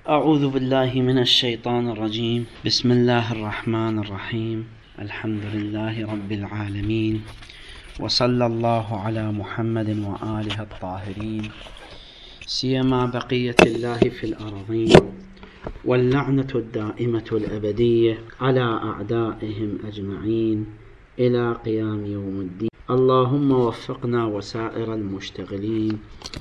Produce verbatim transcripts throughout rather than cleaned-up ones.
أعوذ بالله من الشيطان الرجيم. بسم الله الرحمن الرحيم. الحمد لله رب العالمين، وصلى الله على محمد وآله الطاهرين، سيما بقية الله في الأرضين، واللعنة الدائمة الأبدية على أعدائهم أجمعين إلى قيام يوم الدين. اللهم وفقنا وسائر المشتغلين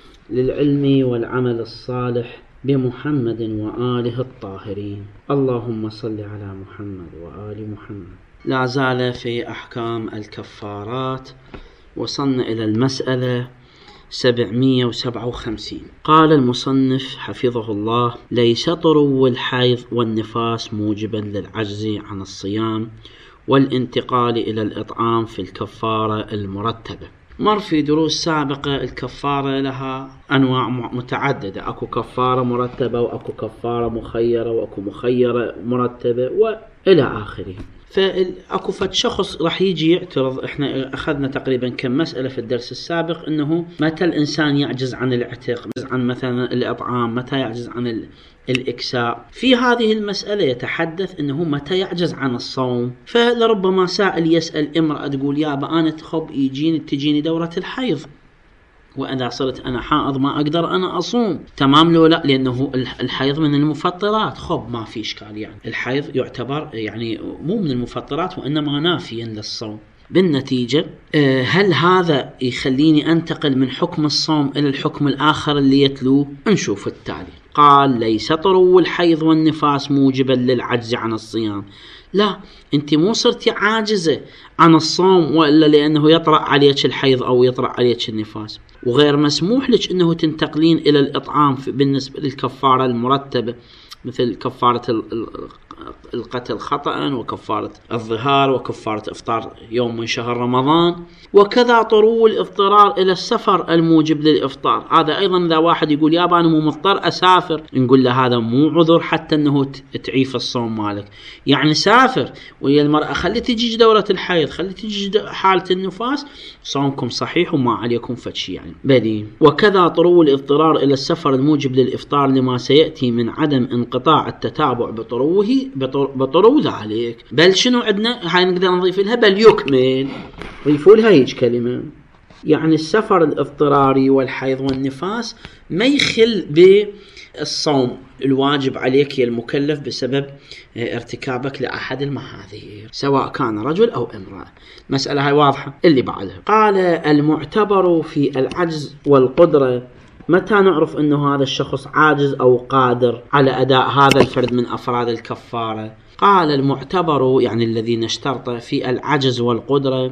للعلم والعمل الصالح بمحمد وآله الطاهرين. اللهم صل على محمد وآل محمد. لا زال في أحكام الكفارات، وصلنا إلى المسألة سبعمئة وسبعة وخمسين. قال المصنف حفظه الله: ليس طرو الحيض والنفاس موجبا للعجز عن الصيام والانتقال إلى الإطعام في الكفارة المرتبة. مر في دروس سابقة الكفارة لها أنواع متعددة، أكو كفارة مرتبة وأكو كفارة مخيرة وأكو مخيرة مرتبة وإلى آخره. فأكو فد شخص راح يجي يعترض. احنا أخذنا تقريبا كم مسألة في الدرس السابق، إنه متى الإنسان يعجز عن العتق، عن مثلا الإطعام، متى يعجز عن الإكساء. في هذه المسألة يتحدث إنه متى يعجز عن الصوم. فلربما سائل يسأل امرأة تقول: يابا أنا تخب يجيني تجيني دورة الحيض، وإذا صرت أنا حائض ما أقدر أنا أصوم، تمام لو لا؟ لأنه الحيض من المفطرات. خب ما في إشكال، يعني الحيض يعتبر يعني مو من المفطرات وإنما نافيا للصوم. بالنتيجة هل هذا يخليني أنتقل من حكم الصوم إلى الحكم الآخر اللي يتلوه؟ نشوف التالي. قال: ليس طرو الحيض والنفاس موجبا للعجز عن الصيام. لا، انت مو صرتي عاجزة عن الصوم وإلا لأنه يطرأ عليك الحيض أو يطرأ عليك النفاس، وغير مسموح لك أنه تنتقلين إلى الإطعام بالنسبة للكفارة المرتبة، مثل كفارة القتل خطأ وكفارة الظهار وكفارة إفطار يوم من شهر رمضان، وكذا طرو الاضطرار إلى السفر الموجب للإفطار. هذا أيضا إذا واحد يقول: يابا أنا مو مضطر أسافر، نقول له هذا مو عذر حتى أنه تعيف الصوم مالك. يعني سافر ويا المرأة، خلي تجي دورة الحيض، خلي تجي حالة النفاس، صومكم صحيح وما عليكم فتشي يعني بدي. وكذا طرو الاضطرار إلى السفر الموجب للإفطار لما سيأتي من عدم انقطاع التتابع بطروه بطرو ذلك. بل شنو عندنا هاي نقدر نضيف لها؟ بل يكمل، ضيفوا لها هيج كلمة. يعني السفر الاضطراري والحيض والنفاس ما يخل بالصوم الواجب عليك يا المكلف بسبب ارتكابك لأحد المحاذير، سواء كان رجل أو امرأة. مسألة هاي واضحة. اللي بعدها قال: المعتبر في العجز والقدرة. متى نعرف أنه هذا الشخص عاجز أو قادر على أداء هذا الفرد من أفراد الكفارة؟ قال: المعتبر يعني الذي نشترط في العجز والقدرة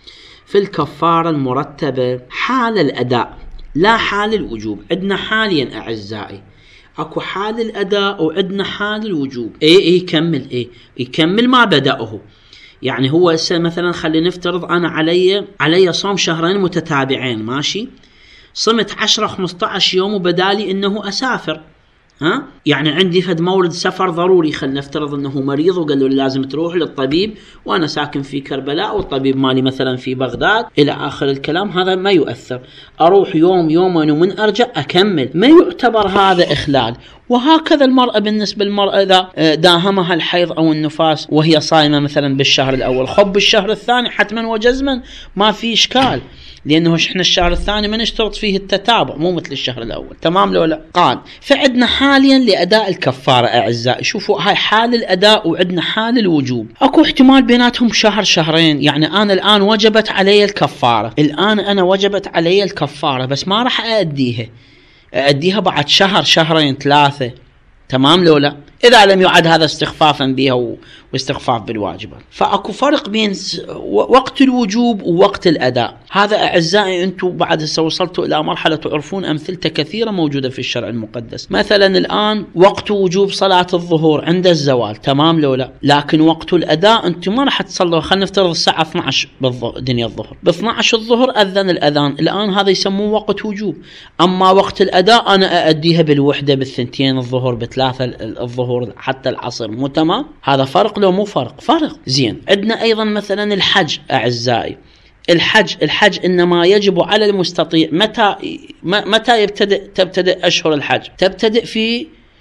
في الكفارة المرتبة حال الأداء لا حال الوجوب. عندنا حاليا أعزائي، أكو حال الأداء وعندنا حال الوجوب. إيه إيه يكمل إيه يكمل ما بدأه. يعني هو مثلا خلي نفترض أنا علي علي صوم شهرين متتابعين، ماشي، صمت عشرة خمسة عشر يوم وبدالي إنه أسافر، ها يعني عندي فد مورد سفر ضروري. خلينا نفترض انه مريض وقال له لازم تروح للطبيب، وانا ساكن في كربلاء والطبيب مالي مثلا في بغداد الى اخر الكلام. هذا ما يؤثر، اروح يوم يومين ومن ارجع اكمل، ما يعتبر هذا اخلال. وهكذا المرأة، بالنسبة للمرأة اذا داهمها الحيض او النفاس وهي صايمة مثلا بالشهر الاول، خب بالشهر الثاني حتما وجزما ما في اشكال، لأنه إحنا الشهر الثاني ما نشترط فيه التتابع، مو مثل الشهر الأول، تمام لو لا؟ قال: فعدنا حاليا لأداء الكفارة أعزائي. شوفوا هاي حال الأداء وعدنا حال الوجوب. أكو احتمال بيناتهم شهر شهرين. يعني أنا الآن وجبت علي الكفارة، الآن أنا وجبت علي الكفارة بس ما راح أأديها، أأديها بعد شهر شهرين ثلاثة، تمام لو لا؟ إذا لم يعد هذا استخفافا بها واستخفاف بالواجبات. فأكو فرق بين وقت الوجوب ووقت الأداء. هذا أعزائي أنتم بعد هسه وصلتوا إلى مرحلة تعرفون أمثلة كثيرة موجودة في الشرع المقدس. مثلا الآن وقت وجوب صلاة الظهور عند الزوال، تمام لو لا؟ لكن وقت الأداء أنتم ما راح تصلوا. خلينا نفترض الساعة اثني عشر دنيا الظهر، ب اثني عشر الظهر أذن الأذان، الآن هذا يسموه وقت وجوب. أما وقت الأداء أنا أأديها بالوحدة، بالثنتين الظهر، بثلاثة الظهر، حتى العصر، مو تمام؟ هذا فرق لو مو فرق؟ فرق. زين. عندنا أيضا مثلا الحج أعزائي. الحج الحج إنما يجب على المستطيع متى متى يبتدئ تبتدئ أشهر الحج؟ تبتدئ في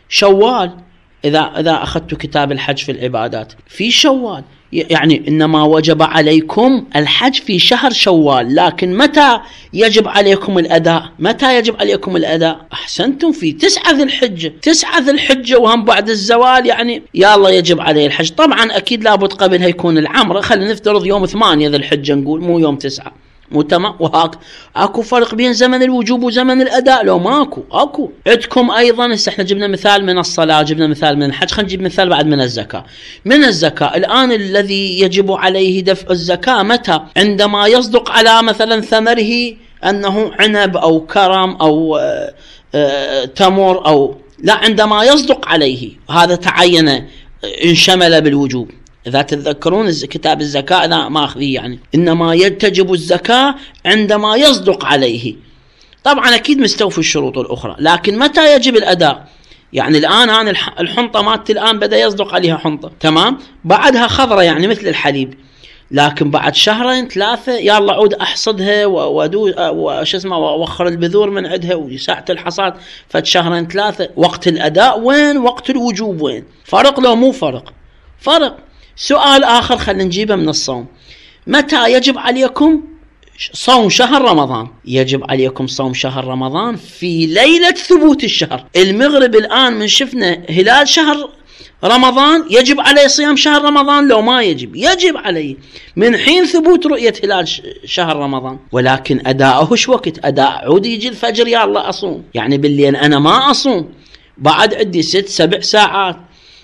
شوال، إذا إذا أخذت كتاب الحج في العبادات في شوال، يعني إنما وجب عليكم الحج في شهر شوال، لكن متى يجب عليكم الأداء؟ متى يجب عليكم الأداء؟ أحسنتم، في تسعة ذي الحجة، تسعة ذي الحجة وهم بعد الزوال، يعني يا الله يجب عليه الحج. طبعا أكيد لابد قبلها يكون العمرة، خلينا نفترض يوم ثمانية ذي الحجة نقول، مو يوم تسعة، مو تمام؟ وهاك اكو فرق بين زمن الوجوب وزمن الاداء؟ لو ماكو اكو. عندكم ايضا هسه احنا جبنا مثال من الصلاه، جبنا مثال من الحج، خلينا نجيب مثال بعد من الزكاه. من الزكاه الان الذي يجب عليه دفع الزكاه متى؟ عندما يصدق على مثلا ثمره انه عنب او كرم او آآ آآ تمر، او لا، عندما يصدق عليه هذا تعين انشمل بالوجوب. إذا تتذكرون كتاب الزكاة لا ماخذيه، يعني إنما يتجب الزكاة عندما يصدق عليه. طبعا أكيد مستوفي الشروط الأخرى، لكن متى يجب الأداء؟ يعني الآن أنا الحنطة مالتي الآن بدأ يصدق عليها حنطة، تمام، بعدها خضرة يعني مثل الحليب، لكن بعد شهرين ثلاثة يلا عود أحصدها وأدو وش اسمه وأوخر البذور من عندها وساعة الحصاد، فد شهرين ثلاثة. وقت الأداء وين؟ وقت الوجوب وين؟ فرق لو مو فرق؟ فرق. سؤال آخر خلينا نجيبه من الصوم. متى يجب عليكم صوم شهر رمضان؟ يجب عليكم صوم شهر رمضان في ليلة ثبوت الشهر. المغرب الآن من شفنا هلال شهر رمضان يجب عليه صيام شهر رمضان؟ لو ما يجب، يجب عليه من حين ثبوت رؤية هلال شهر رمضان، ولكن أداؤه شو وقت؟ أداء عود يجي الفجر يا الله أصوم، يعني بالليل أنا ما أصوم، بعد عندي ست سبع ساعات،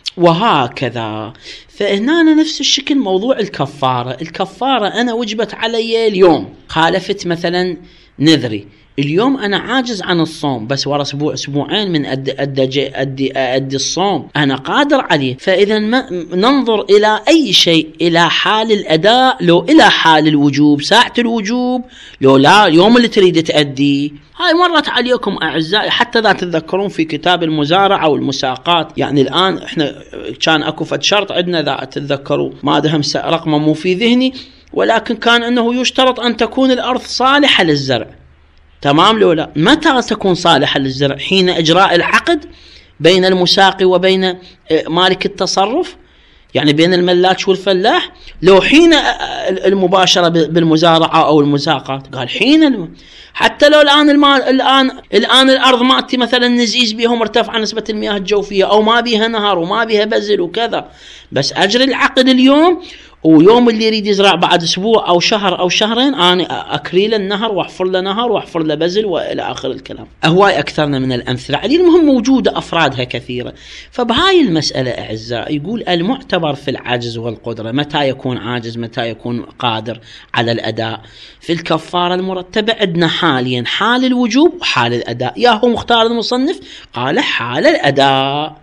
وهكذا. فهنا نفس الشكل موضوع الكفارة. الكفارة أنا وجبت علي اليوم، خالفت مثلا نذري، اليوم أنا عاجز عن الصوم، بس ورا أسبوع أسبوعين من أدي, أدي, أدي, أدي الصوم أنا قادر عليه. فإذا ننظر إلى أي شيء إلى حال الأداء لو إلى حال الوجوب، ساعة الوجوب لو لا يوم اللي تريد تأدي. هاي مرت عليكم أعزائي، حتى ذا تتذكرون في كتاب المزارعة والمساقات، يعني الآن إحنا كان أكو فد شرط عندنا ذا تتذكروا، ما دهم رقمه مو في ذهني، ولكن كان أنه يشترط أن تكون الأرض صالحة للزرع، تمام لو لا؟ متى تكون صالحة للزرع؟ حين إجراء العقد بين المساقي وبين مالك التصرف، يعني بين الملاك والفلاح. لو حين المباشرة بالمزارعة أو المساقات، قال حين الم... حتى لو الآن المال الآن الآن الأرض مالتي مثلا نزيز بيها ومرتفعة نسبة المياه الجوفية، أو ما بيها نهر وما بيها بذل وكذا، بس أجري العقد اليوم، ويوم اللي يريد يزرع بعد أسبوع أو شهر أو شهرين أنا أكري له النهر وأحفر له نهر وأحفر له بذل وإلى آخر الكلام. أهواي أكثرنا من الأمثلة عليه، المهم موجودة أفرادها كثيرة. فبهاي المسألة أعزائي يقول المعتبر في العجز والقدرة، متى يكون عاجز متى يكون قادر على الأداء. في الكفارة المرتبة عندنا حاليا حال الوجوب وحال الأداء. يا هو مختار المصنف قال حال الأداء،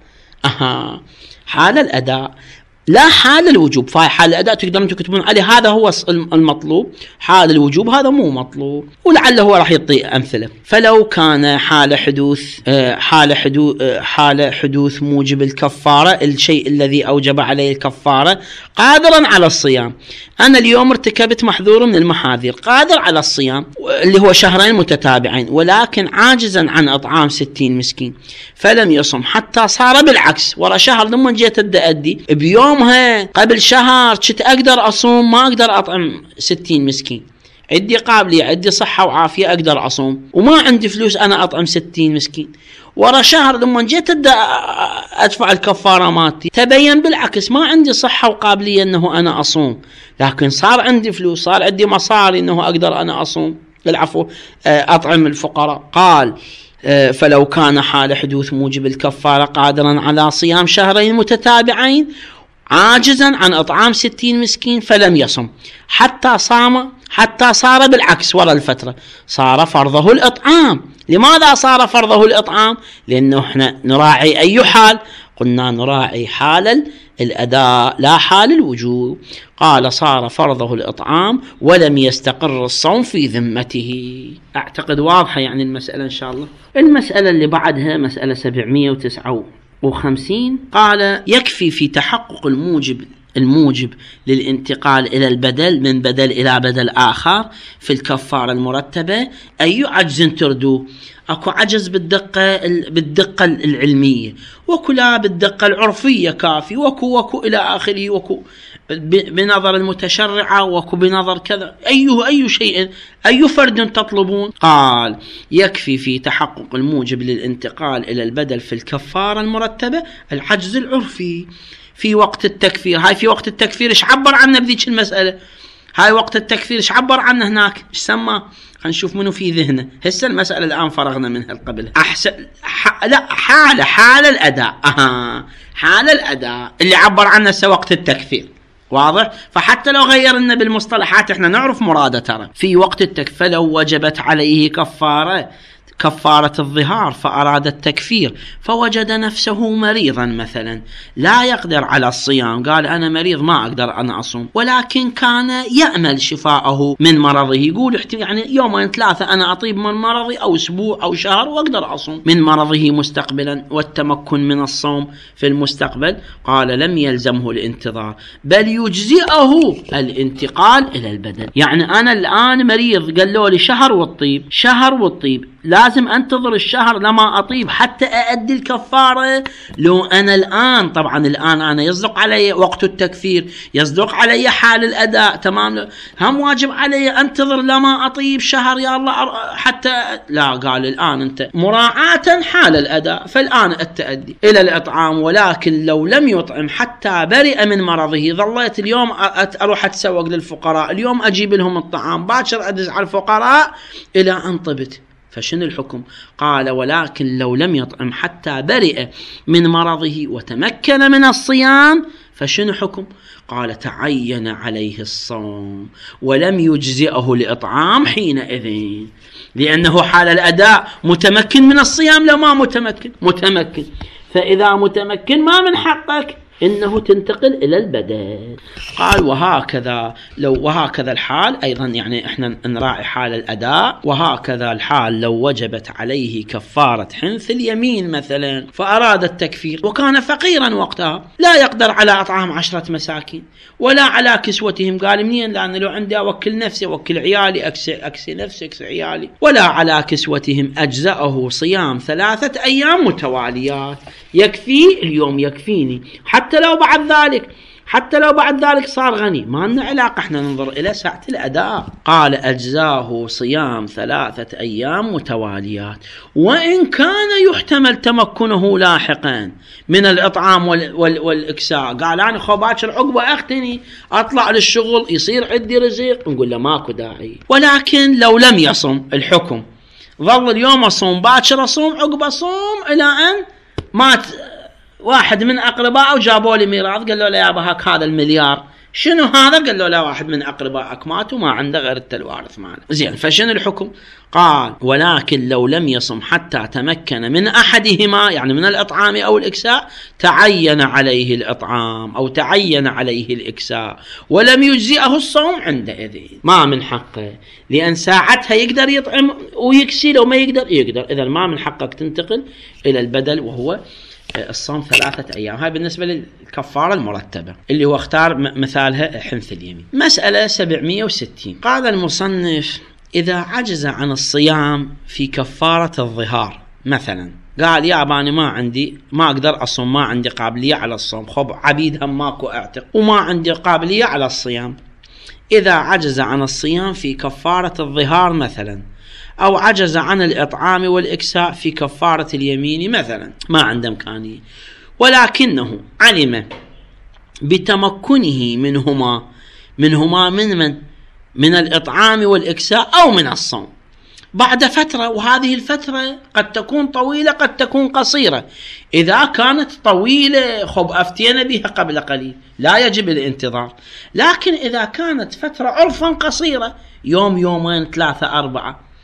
أها حال الأداء لا حال الوجوب. فهي حال الأداء تقدرون تكتبون عليه هذا هو المطلوب، حال الوجوب هذا مو مطلوب، ولعله هو راح يعطي أمثلة. فلو كان حال حدوث حال حدوث حال حدوث موجب الكفارة، الشيء الذي أوجب عليه الكفارة، قادرا على الصيام. أنا اليوم ارتكبت محظور من المحاذير، قادر على الصيام اللي هو شهرين متتابعين، ولكن عاجزا عن إطعام ستين مسكين، فلم يصم حتى صار بالعكس ورا شهر لما جيت أدي بيومها قبل شهر كنت أقدر أصوم، ما أقدر أطعم ستين مسكين، عندي قابلية عندي صحة وعافية أقدر أصوم، وما عندي فلوس أنا أطعم ستين مسكين. ورا شهر لما جيت أدفع الكفارة مالتي تبين بالعكس ما عندي صحة وقابلية أنه أنا أصوم، لكن صار عندي فلوس، صار عندي مصاري أنه أقدر أنا أصوم، العفو أطعم الفقراء. قال فلو كان حال حدوث موجب الكفارة قادرا على صيام شهرين متتابعين عاجزا عن إطعام ستين مسكين فلم يصم حتى صام حتى صار بالعكس وراء الفترة صار فرضه الإطعام. لماذا صار فرضه الإطعام؟ لأنه احنا نراعي أي حال؟ قلنا نراعي حال الأداء لا حال الوجوب. قال صار فرضه الإطعام ولم يستقر الصوم في ذمته. أعتقد واضحة يعني المسألة إن شاء الله. المسألة اللي بعدها مسألة سبعمائة وتسعة وخمسين، قال يكفي في تحقق الموجب الموجب للانتقال إلى البدل من بدل إلى بدل آخر في الكفارة المرتبة، أي عجز تردوه؟ أكو عجز بالدقة بالدقة العلمية، وكو لا بالدقة العرفية كافي، وكو وكو إلى آخره، وكو بنظر المتشرعة، وكو بنظر كذا، أيه أي شيء أي فرد تطلبون؟ قال يكفي في تحقق الموجب للانتقال إلى البدل في الكفارة المرتبة العجز العرفي في وقت التكفير. هاي في وقت التكفير إيش عبر عنه بذيك المسألة؟ هاي وقت التكفير إيش عبر عنه هناك؟ إيش سماه؟ خلينا نشوف منه في ذهنه. هسه المسألة الآن فرغنا منها قبل. أحسن ح... لا حالة حال الأداء أها حال الأداء اللي عبر عنه سوى وقت التكفير. واضح؟ فحتى لو غيرنا بالمصطلحات احنا نعرف مراده. ترى في وقت التكفير لو وجبت عليه كفارة كفارة الظهار فأراد التكفير فوجد نفسه مريضا مثلا لا يقدر على الصيام، قال أنا مريض ما أقدر أنا أصوم، ولكن كان يأمل شفاءه من مرضه، يقول يعني يومين ثلاثة أنا أطيب من مرضي أو أسبوع أو شهر وأقدر أصوم من مرضه مستقبلا والتمكن من الصوم في المستقبل. قال لم يلزمه الانتظار بل يجزئه الانتقال إلى البدل. يعني أنا الآن مريض قالوا لي شهر والطيب شهر والطيب لازم أنتظر الشهر لما أطيب حتى أؤدي الكفارة. لو أنا الآن طبعا الآن أنا يصدق علي وقت التكفير، يصدق علي حال الأداء، تمام، هم واجب علي أنتظر لما أطيب شهر يا الله حتى لا. قال الآن أنت مراعاة حال الأداء فالآن التأدي إلى الإطعام، ولكن لو لم يطعم حتى برئ من مرضه ظليت اليوم أروح أتسوق للفقراء، اليوم أجيب لهم الطعام، باكر أدز على الفقراء إلى أن طبت، فشن الحكم؟ قال ولكن لو لم يطعم حتى برئ من مرضه وتمكن من الصيام فشن حكم؟ قال تعين عليه الصوم ولم يجزئه الإطعام حينئذ، لأنه حال الأداء متمكن من الصيام. لما متمكن متمكن فإذا متمكن ما من حقك إنه تنتقل إلى البدل. قال وهكذا لو وهكذا الحال أيضا، يعني إحنا نراعي حال الأداء، وهكذا الحال لو وجبت عليه كفارة حنث اليمين مثلا فأراد التكفير وكان فقيرا وقتها لا يقدر على أطعام عشرة مساكين ولا على كسوتهم، قال منين؟ لأن لو عندي أوكل نفسي أوكل عيالي أكسي, أكسي نفسي أكسي عيالي، ولا على كسوتهم أجزأه صيام ثلاثة أيام متواليات. يكفي اليوم يكفيني حتى لو بعد ذلك حتى لو بعد ذلك صار غني، ما لنا علاقة، احنا ننظر إلى ساعة الأداء. قال أجزاه صيام ثلاثة أيام متواليات وإن كان يحتمل تمكنه لاحقا من الإطعام وال وال والإكساء. قال أنا خباكر عقبة أختني أطلع للشغل يصير عندي رزق، نقول له ماكو داعي. ولكن لو لم يصم الحكم ظل اليوم أصوم باكر أصوم عقبة صوم إلى أن مات واحد من أقربائه وجابوا لي ميراث، قالوا له يا أبا هاك هذا المليار، شنو هذا؟ قالوا له واحد من أقربائك مات وما عنده غير الوارث معنا. زين، فشنو الحكم؟ قال ولكن لو لم يصم حتى تمكن من أحدهما، يعني من الإطعام أو الإكساء، تعين عليه الإطعام أو تعين عليه الإكساء ولم يجزئه الصوم عندئذ ما من حقه، لأن ساعتها يقدر يطعم ويكسي، لو ما يقدر يقدر، إذا ما من حقك تنتقل إلى البدل وهو الصوم ثلاثة أيام. هاي بالنسبة للكفارة المرتبة اللي هو اختار مثالها حنث اليمين. مسألة سبعمائة وستين. قال المصنف إذا عجز عن الصيام في كفارة الظهار مثلا، قال يا أباني ما عندي ما أقدر أصوم، ما عندي قابلية على الصوم، خب عبيد هم ماكو أعتق وما عندي قابلية على الصيام. إذا عجز عن الصيام في كفارة الظهار مثلا، أو عجز عن الإطعام والإكساء في كفارة اليمين مثلا، ما عنده إمكانية، ولكنه علم بتمكنه منهما منهما من من من الإطعام والإكساء أو من الصوم بعد فترة، وهذه الفترة قد تكون طويلة قد تكون قصيرة. إذا كانت طويلة خب أفتينا بها قبل قليل لا يجب الانتظار، لكن إذا كانت فترة عرفا قصيرة يوم يومين ثلاثة أربعة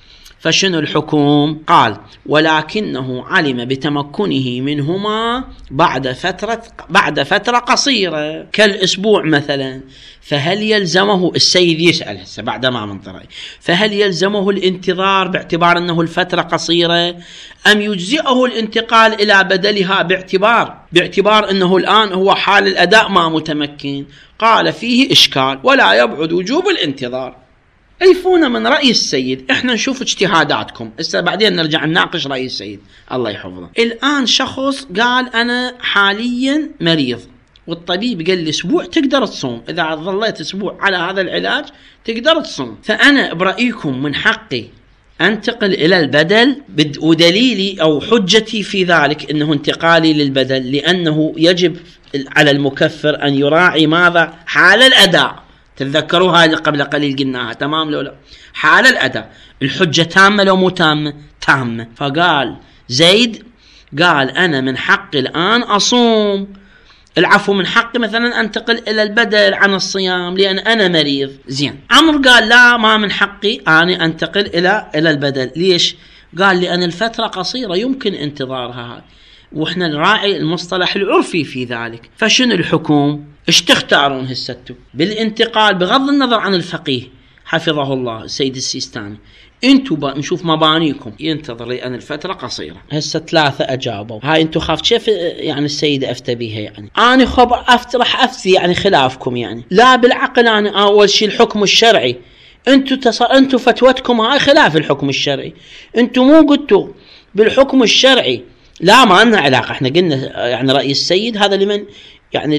فشنو الحكم؟ قال ولكنه علم بتمكنه منهما بعد فترة بعد فترة قصيرة كالأسبوع مثلا، فهل يلزمه السيد يسأل هسه بعد ما من طري فهل يلزمه الانتظار باعتبار أنه الفترة قصيرة، أم يجزئه الانتقال إلى بدلها باعتبار باعتبار أنه الآن هو حال الأداء ما متمكن؟ قال فيه إشكال ولا يبعد وجوب الانتظار. عرفونا من رأي السيد، احنا نشوف اجتهاداتكم هسه بعدين نرجع نناقش رأي السيد الله يحفظه. الآن شخص قال أنا حاليا مريض والطبيب قال لي اسبوع تقدر تصوم، اذا ظليت اسبوع على هذا العلاج تقدر تصوم، فانا برأيكم من حقي انتقل الى البدل، ودليلي او حجتي في ذلك انه انتقالي للبدل لانه يجب على المكفر ان يراعي ماذا؟ حال الاداء. تتذكروا هاي اللي قبل قليل قلناها تمام لو لا؟ حال الاداء الحجة تامة لو مو تامة؟ تامة. فقال زيد قال انا من حقي الان اصوم، العفو من حقي مثلا انتقل الى البدل عن الصيام لان انا مريض. زين. عمرو قال لا ما من حقي اني انتقل الى الى البدل. ليش؟ قال لان الفترة قصيرة يمكن انتظارها، واحنا نراعي المصطلح العرفي في ذلك. فشنو الحكم؟ ايش تختارون هستو بالانتقال بغض النظر عن الفقيه حفظه الله السيد السيستاني؟ انتو نشوف مبانيكم. ينتظر لان الفترة قصيرة. هسه ثلاثة اجابوا. هاي انتو خاف كيف يعني السيدة افتى بيها؟ يعني انا خب افت راح افتي يعني خلافكم، يعني لا بالعقل. انا اول شيء الحكم الشرعي، انتو تصر انتو فتوتكم هاي خلاف الحكم الشرعي، انتو مو قلتوا بالحكم الشرعي لا ما لنا علاقة. احنا قلنا يعني رأي السيد هذا لمن يعني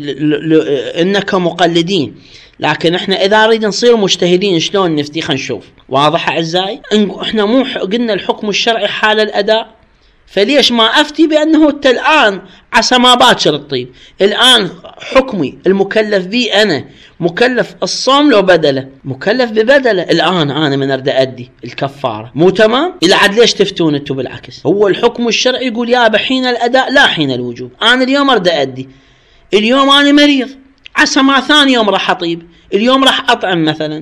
انك مقلدين، لكن احنا اذا نريد نصير مجتهدين شلون نفتي؟ خلينا نشوف. واضح اعزائي؟ احنا مو قلنا الحكم الشرعي حال الاداء، فليش ما افتي بانه انت الان عسى ما باكر الطيب؟ الان حكمي المكلف بي انا مكلف الصوم لو بدله؟ مكلف ببدله. الان انا من ارد ادي الكفاره مو تمام؟ الى عاد ليش تفتون انتم بالعكس؟ هو الحكم الشرعي يقول يا بحين الاداء لا حين الوجوب. انا اليوم ارد ادي، اليوم انا مريض عسى ما ثاني يوم راح اطيب، اليوم راح اطعم مثلا،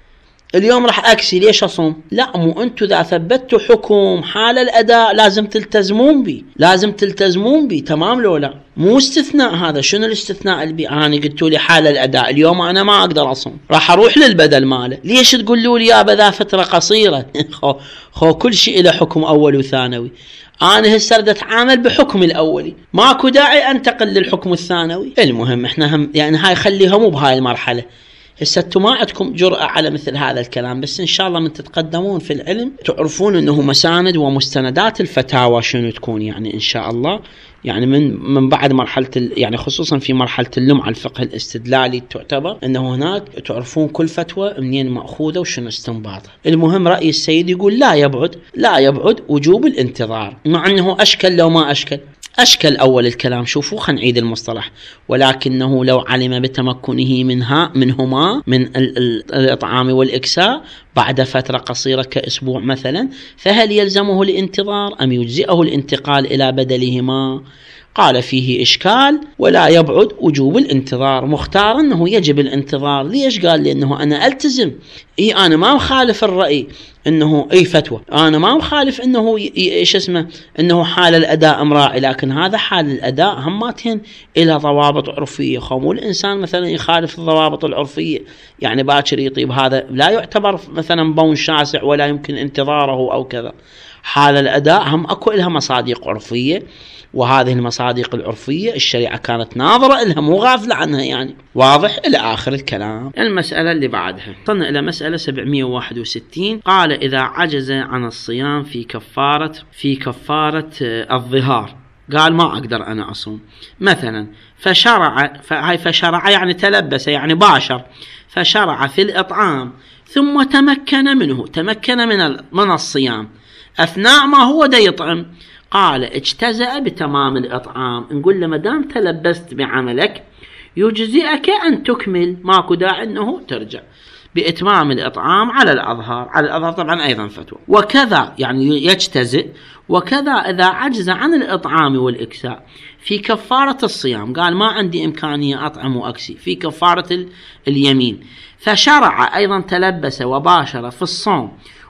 اليوم راح اكسي، ليش اصوم؟ لا مو انتم اذا ثبتوا حكم حال الاداء لازم تلتزمون بي، لازم تلتزمون بي تمام لو لا؟ مو استثناء هذا. شنو الاستثناء اللي بي؟ انا قلتوا لي حال الاداء اليوم انا ما اقدر اصوم راح اروح للبدل ماله، ليش تقولوا لي يا بذا فتره قصيره؟ خو, خو كل شيء له حكم اول وثانوي. انا هسه اريد اتعامل بحكم الاولي، ماكو داعي انتقل للحكم الثانوي. المهم احنا هم يعني هاي خليها مو بهاي المرحله. هسه انتم ما عندكم جرأة على مثل هذا الكلام، بس ان شاء الله من تتقدمون في العلم تعرفون انه مساند ومستندات الفتاوى شنو تكون، يعني ان شاء الله يعني من من بعد مرحله يعني خصوصا في مرحله اللمعه الفقه الاستدلالي تعتبر انه هناك تعرفون كل فتوى منين ماخوذه وشنو استنباطها. المهم راي السيد يقول لا يبعد لا يبعد وجوب الانتظار، مع انه اشكل لو ما اشكل أشكل أول الكلام. شوفوا خلينا نعيد المصطلح. ولكنه لو علم بتمكنه منها منهما من الإطعام والإكساء بعد فترة قصيرة كأسبوع مثلا، فهل يلزمه الانتظار أم يجزئه الانتقال إلى بدلهما؟ قال فيه إشكال ولا يبعد وجوب الانتظار. مختار أنه يجب الانتظار. ليش؟ قال لأنه أنا ألتزم، إيه أنا ما مخالف الرأي أنه أي فتوى، أنا ما مخالف أنه إيش اسمه أنه حال الأداء مراعي، لكن هذا حال الأداء هماتهن إلى ضوابط عرفية. خمو الإنسان مثلا يخالف الضوابط العرفية يعني باكر يطيب، هذا لا يعتبر مثلا بون شاسع ولا يمكن انتظاره أو كذا. حال الأداء هم أكو لها مصادق عرفية، وهذه المصادق العرفية الشريعة كانت ناظرة لها مو غافلة عنها يعني. واضح؟ إلى آخر الكلام. المسألة اللي بعدها وصلنا إلى مسألة سبعمئة وواحد وستين. قال إذا عجز عن الصيام في كفارة في كفارة الظهار، قال ما أقدر أنا أصوم مثلا، فشرع فهي فشرع يعني تلبس يعني باشر، فشرع في الإطعام ثم تمكن منه تمكن من من الصيام أثناء ما هو دا يطعم، قال اجتزأ بتمام الإطعام. نقول له ما دام تلبست بعملك يجزئك أن تكمل، ماكو داعي أنه ترجع بإتمام الإطعام على الأظهار. على الأظهار طبعا أيضا فتوى. وكذا يعني يجتزئ. وكذا إذا عجز عن الإطعام والإكساء في كفارة الصيام، قال ما عندي إمكانية أطعم وأكسي في كفارة اليمين، فشرع أيضا تلبس وباشر في الصوم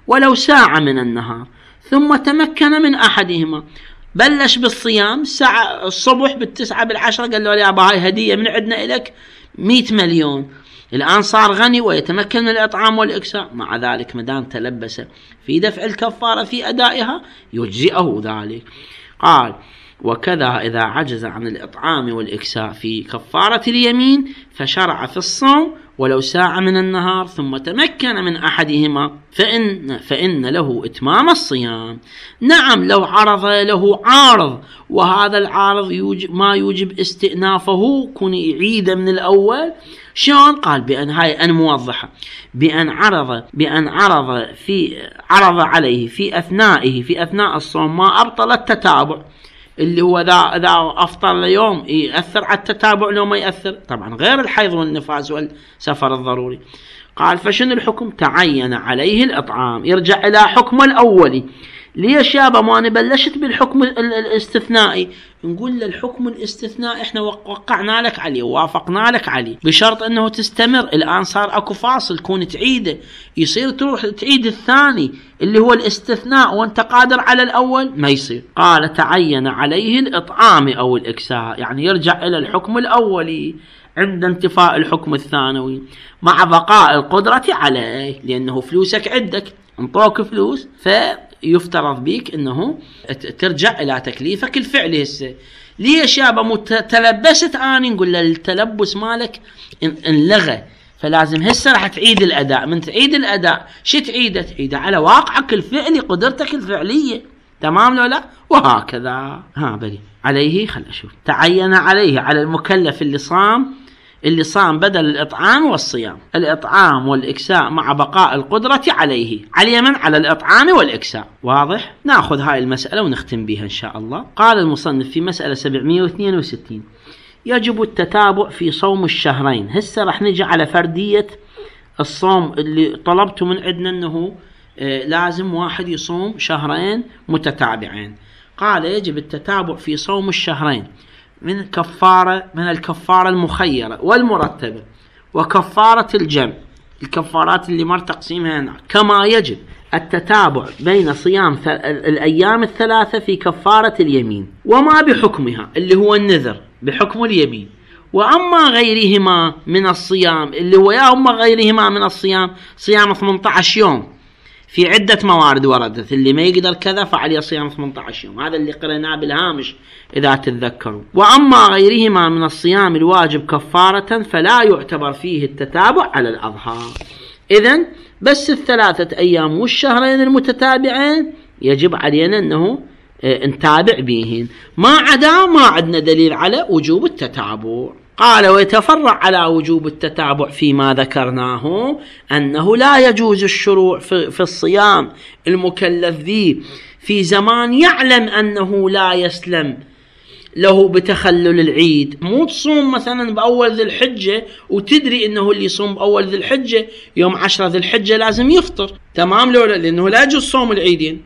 ولو ساعة من النهار ثم تمكن من أحدهما. بلش بالصيام الساعة الصبح بالتسعة بالعشرة، قال له يا أبا هاي هدية من عندنا إليك مئة مليون. الآن صار غني ويتمكن من الإطعام والإكساء، مع ذلك مدام تلبس في دفع الكفارة في أدائها يجزئه ذلك. قال وكذا إذا عجز عن الإطعام والإكساء في كفارة اليمين فشرع في الصوم ولو ساعة من النهار ثم تمكن من أحدهما فإن, فإن له إتمام الصيام. نعم لو عرض له عارض وهذا العارض يوجب ما يوجب استئنافه كن يعيد من الأول. شلون؟ قال بأن هاي أن موضحة بأن عرض بأن عرض في عرض عليه في أثنائه في أثناء الصوم ما أبطل التتابع، اللي هو ذا ذا أفطر ليوم يأثر على التتابع لو ما يأثر، طبعا غير الحيض والنفاس والسفر الضروري. قال فشن الحكم؟ تعين عليه الإطعام. يرجع إلى حكم الأولي. ليش يابا ما نبلشت بالحكم الاستثنائي؟ نقول للحكم الاستثنائي احنا وقعنا لك عليه ووافقنا لك عليه بشرط انه تستمر. الان صار اكو فاصل كون تعيده، يصير تروح تعيد الثاني اللي هو الاستثناء وانت قادر على الاول، ما يصير. قال تعين عليه الاطعام او الاكساء، يعني يرجع الى الحكم الاولي عند انتفاء الحكم الثانوي مع بقاء القدرة عليه، لانه فلوسك عندك انطوك فلوس ف يفترض بيك انه ترجع الى تكليفك الفعلي. هسه ليش يابا متلبست اني؟ نقول له التلبس مالك انلغى، فلازم هسه راح تعيد الاداء. من تعيد الاداء شو تعيده؟ تعيده على واقعك الفعلي، قدرتك الفعليه، تمام لو لا؟ وهكذا. ها بلي عليه، خل اشوف. تعين عليه على المكلف اللي صام اللي صام بدل الإطعام والصيام الإطعام والإكساء مع بقاء القدرة عليه، على من؟ على الإطعام والإكساء. واضح؟ نأخذ هاي المسألة ونختم بها إن شاء الله. قال المصنف في مسألة سبعمئة واثنين وستين يجب التتابع في صوم الشهرين. هسه رح نجي على فردية الصوم اللي طلبته من عندنا أنه آه لازم واحد يصوم شهرين متتابعين. قال يجب التتابع في صوم الشهرين من كفارة من الكفارة المخيرة والمرتبة وكفارة الجمع، الكفارات اللي مر تقسيمها هنا. كما يجب التتابع بين صيام الأيام الثلاثة في كفارة اليمين وما بحكمها اللي هو النذر بحكم اليمين. وأما غيرهما من الصيام اللي هو يا أما غيرهما من الصيام صيام ثمانية عشر يوم في عدة موارد وردت، اللي ما يقدر كذا فعليه صيام ثمانية عشر يوم، هذا اللي قرأناه بالهامش إذا تتذكروا. وأما غيرهما من الصيام الواجب كفارة فلا يعتبر فيه التتابع على الأظهار. إذن بس الثلاثة أيام والشهرين المتتابعين يجب علينا أنه نتابع بهن، ما عدا ما عندنا دليل على وجوب التتابع. قال ويتفرع على وجوب التتابع فيما ذكرناه أنه لا يجوز الشروع في الصيام المكلف ذي في زمان يعلم أنه لا يسلم له بتخلل العيد. مو تصوم مثلا بأول ذي الحجة وتدري أنه اللي يصوم بأول ذي الحجة يوم عشرة ذي الحجة لازم يفطر، تمام لولا؟ لأنه لا يجوز صوم العيدين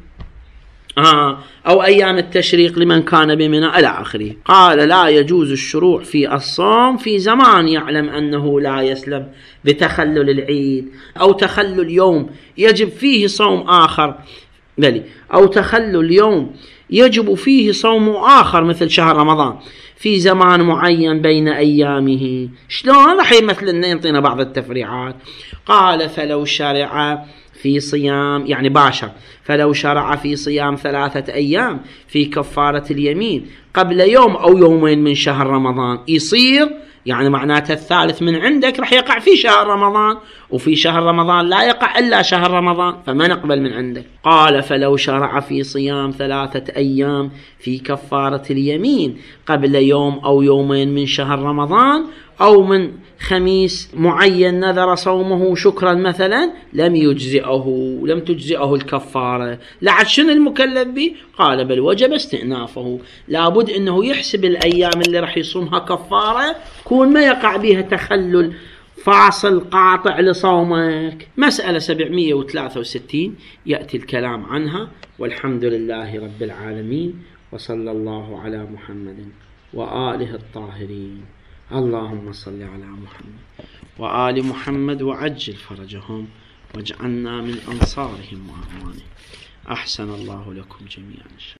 آه أو أيام التشريق لمن كان بمنى إلى آخره. قال لا يجوز الشروع في الصوم في زمان يعلم أنه لا يسلم بتخلل العيد أو تخلل يوم يجب فيه صوم آخر، بلي أو تخلل يوم يجب فيه صوم آخر مثل شهر رمضان في زمان معين بين أيامه. شلون راح يمثل لنا؟ ينطينا بعض التفريعات. قال فلو شرع في صيام يعني باشر فلو شرع في صيام ثلاثة أيام في كفارة اليمين قبل يوم أو يومين من شهر رمضان يصير يعني معناته الثالث من عندك راح يقع في شهر رمضان، وفي شهر رمضان لا يقع إلا شهر رمضان، فما نقبل من عندك. قال فلو شرع في صيام ثلاثة أيام في كفارة اليمين قبل يوم أو يومين من شهر رمضان أو من خميس معين نذر صومه شكرا مثلا لم يجزئه لم تجزئه الكفارة. لعد شنو المكلف به؟ قال بل وجب استئنافه، لابد أنه يحسب الأيام اللي راح يصومها كفارة كون ما يقع بها تخلل فاصل قاطع لصومك. مسألة سبعمئة وثلاثة وستين يأتي الكلام عنها، والحمد لله رب العالمين، وصلى الله على محمد وآله الطاهرين. اللهم صل على محمد وآل محمد وعجل فرجهم واجعلنا من أنصارهم وأعوانهم. أحسن الله لكم جميعا.